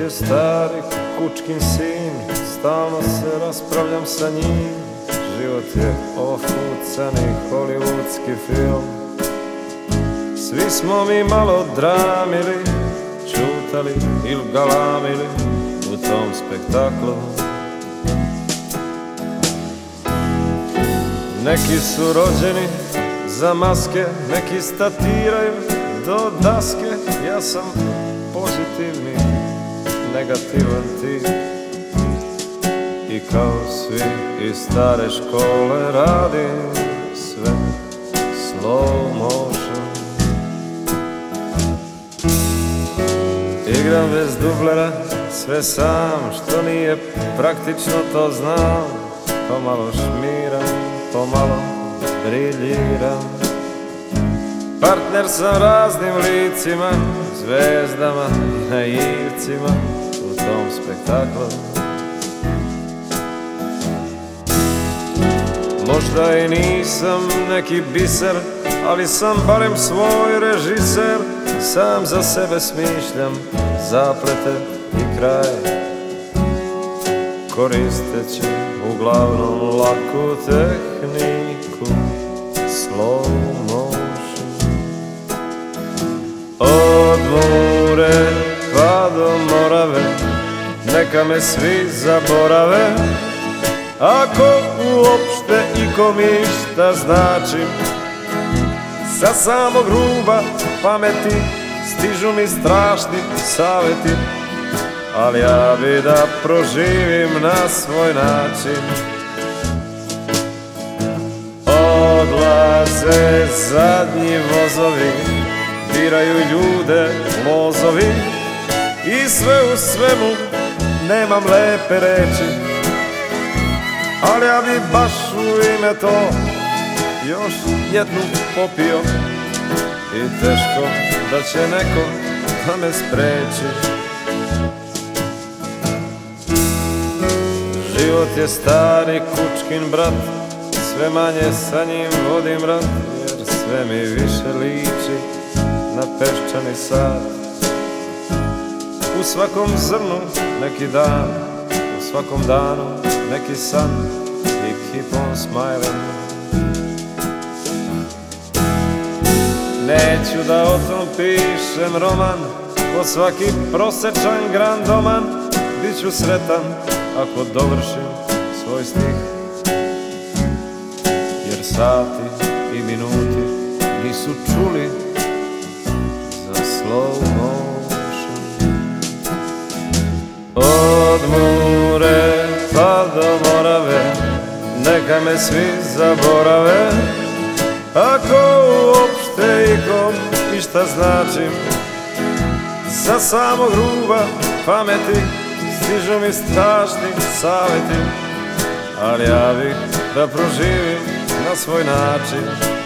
je stari kučkin sin, stalno se raspravljam sa njim. Život je ofucani hollywoodski film. Svi smo mi malo dramili, čutali ili galamili u tom spektaklu. Neki su rođeni za maske, neki statiraju do daske. Ja sam pozitivni, negativan tip i kao svi iz stare škole radim sve slow motion. Igram bez dublera, sve sam, što nije praktično to znam. Pomalo šmiram, pomalo briljiram. Partner sam raznim licima, zvezdama i naivcima u tom spektaklu. Možda i nisam neki biser, ali sam barem svoj režiser. Sam za sebe smišljam zaplete i kraj, koristeći uglavnom laku tehniku slow motion. Od Mure pa do Morave, neka me svi zaborave, ako uopšte ikom išta značim. Sa samog ruba pameti stižu mi strašni saveti, ali ja bi da proživim na svoj način. Odlaze zadnji vozovi, diraju ljude mozovi, i sve u svemu nemam lepe reči, ali ja bi baš u ime to još jednu popio. I teško da će neko da me spreči. Život je stari kučkin brat, sve manje sa njim vodim rat, jer sve mi više liči na peščani sad. U svakom zrnu neki dan, u svakom danu neki san, i keep on smiling. Neću da o tom pišem roman, ko svaki prosečan grandoman. Biću sretan ako dovršim svoj stih, jer sati i minuti nisu čuli za slow motion. Od Mure pa do Morave, neka me svi zaborave, ako uopšte ikom išta značim. Sa samog ruba pameti stižu mi strašni saveti, ali ja bih da proživim na svoj način.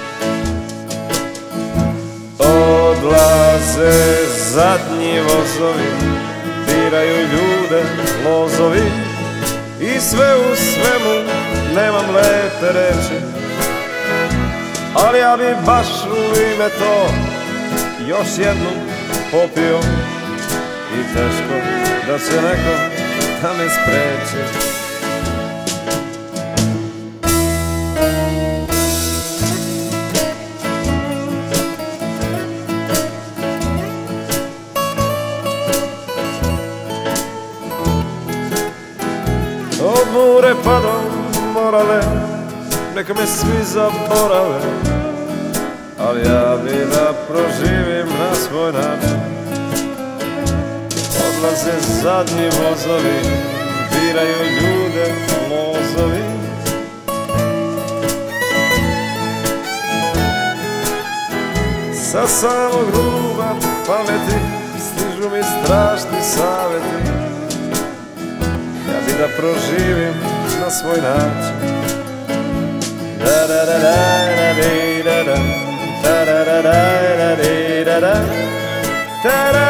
Odlaze zadnji vozovi, diraju ljude lozovi, i sve u svemu nemam lepe reči, ali ja bi baš u ime to još jednu popio. I teško da će neko da me spreči. Od Mure pa do Morave, neka me svi zaborave, ali ja bi da proživim na svoj način. Odlaze zadnji vozovi, diraju ljude mozovi, sa samog ruba pameti stižu mi strašni saveti, ja bi da proživim na svoj način. Da da da da da da da da da da da da da da da.